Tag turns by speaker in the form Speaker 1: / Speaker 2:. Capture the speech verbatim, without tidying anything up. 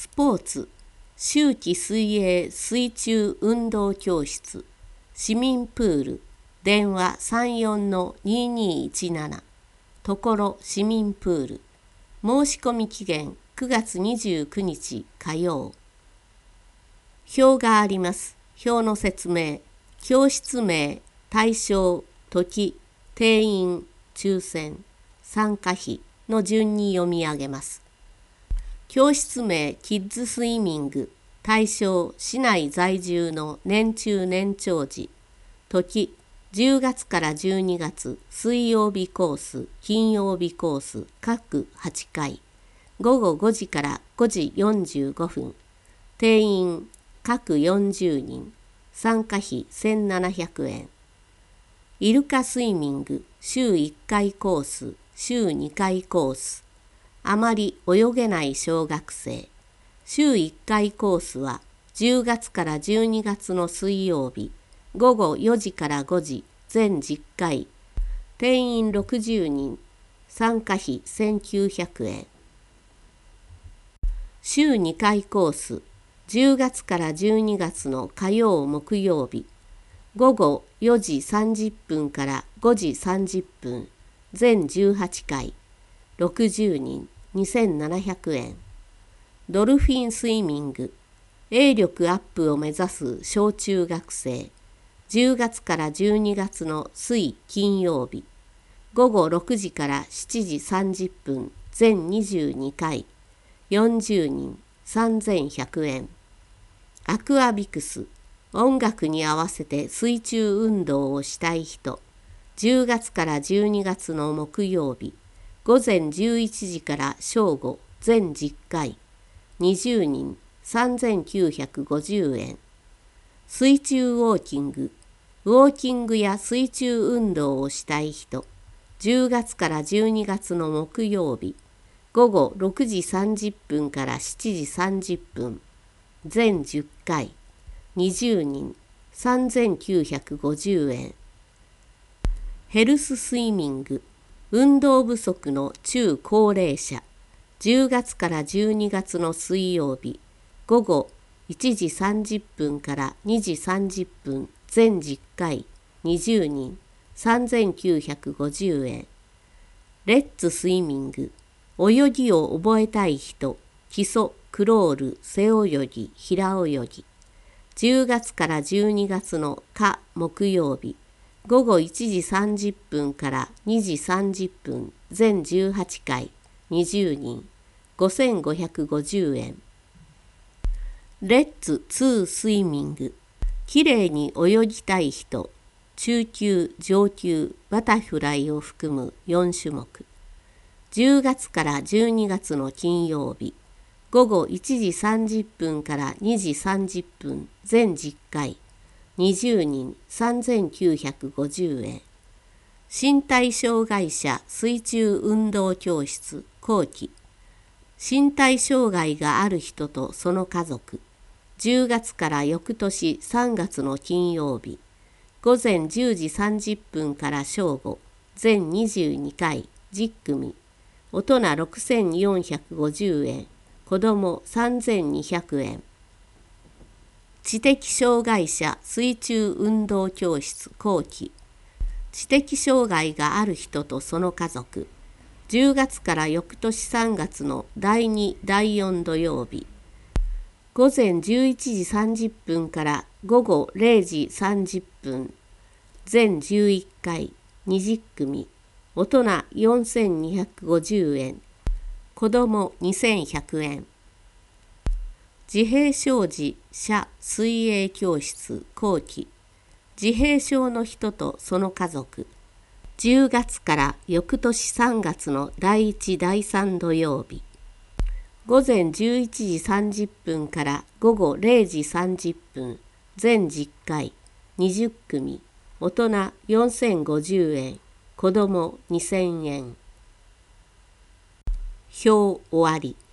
Speaker 1: スポーツ、秋季水泳水中運動教室、市民プール、電話 さんよんのににいちなな、ところ市民プール、申し込み期限くがつにじゅうくにち火曜。表があります。表の説明、教室名、対象、時、定員、抽選、参加費の順に読み上げます。教室名、キッズスイミング、対象、市内在住の年中年長児、時、じゅうがつからじゅうにがつ、水曜日コース、金曜日コース、各はちかい、ごごごじからごじよんじゅうごふん、定員、各よんじゅうにん、参加費せんななひゃくえん。イルカスイミング、週いっかいコース、週にかいコース。あまり泳げない小学生。週いっかいコースはじゅうがつからじゅうにがつの水曜日、ごごよじからごじ、全じゅっかい。定員ろくじゅうにん、参加費せんきゅうひゃくえん。週にかいコース、じゅうがつからじゅうにがつの火曜木曜日、ごごよじさんじゅっぷんからごじさんじゅっぷん、全じゅうはちかい、ろくじゅうにん、にせんななひゃくえん。ドルフィンスイミング、泳力アップを目指す小中学生、じゅうがつからじゅうにがつの水金曜日、ごごろくじからしちじさんじゅっぷん、全にじゅうにかい、よんじゅうにん、さんぜんひゃくえん。アクアビクス、音楽に合わせて水中運動をしたい人、じゅうがつからじゅうにがつの木曜日、ごぜんじゅういちじから正午、全じゅっかい、にじゅうにん、さんぜんきゅうひゃくごじゅうえん。水中ウォーキング、ウォーキングや水中運動をしたい人、じゅうがつからじゅうにがつの木曜日、ごごろくじさんじゅっぷんからしちじさんじゅっぷん、全じゅっかい、にじゅうにん、さんぜんきゅうひゃくごじゅうえん。ヘルススイミング、運動不足の中高齢者、じゅうがつからじゅうにがつの水曜日、ごごいちじさんじゅっぷんからにじさんじゅっぷん、全じゅっかい、にじゅうにん、さんぜんきゅうひゃくごじゅうえん。レッツスイミング、泳ぎを覚えたい人、基礎、クロール、背泳ぎ、平泳ぎ。じゅうがつからじゅうにがつの火木曜日、ごごいちじさんじゅっぷんからにじさんじゅっぷん、全じゅうはちかい、にじゅうにん、ごせんごひゃくごじゅうえん。レッツツースイミング、きれいに泳ぎたい人、中級、上級、バタフライを含むよんしゅもく。じゅうがつからじゅうにがつの金曜日、ごごいちじさんじゅっぷんからにじさんじゅっぷん、全じゅっかい、にじゅうにん、さんぜんきゅうひゃくごじゅうえん。身体障害者水中運動教室後期、身体障害がある人とその家族、じゅうがつから翌年さんがつの金曜日、ごぜんじゅうじさんじゅっぷんから正午、全にじゅうにかい、じゅっくみ、大人ろくせんよんひゃくごじゅうえん、子どもさんぜんにひゃくえん。知的障害者水中運動教室後期、知的障害がある人とその家族、じゅうがつから翌年さんがつのだいに、だいよん土曜日、ごぜんじゅういちじさんじゅっぷんからごごれいじさんじゅっぷん、全じゅういっかい、にじゅっくみ、大人よんせんにひゃくごじゅうえん、子どもにせんひゃくえん。自閉症児者水泳教室後期、自閉症の人とその家族、じゅうがつから翌年さんがつのだいいち、だいさん土曜日、ごぜんじゅういちじさんじゅっぷんからごごれいじさんじゅっぷん、全じゅっかい、にじゅっくみ、大人よんせんごじゅうえん、子どもにせんえん。表終わり。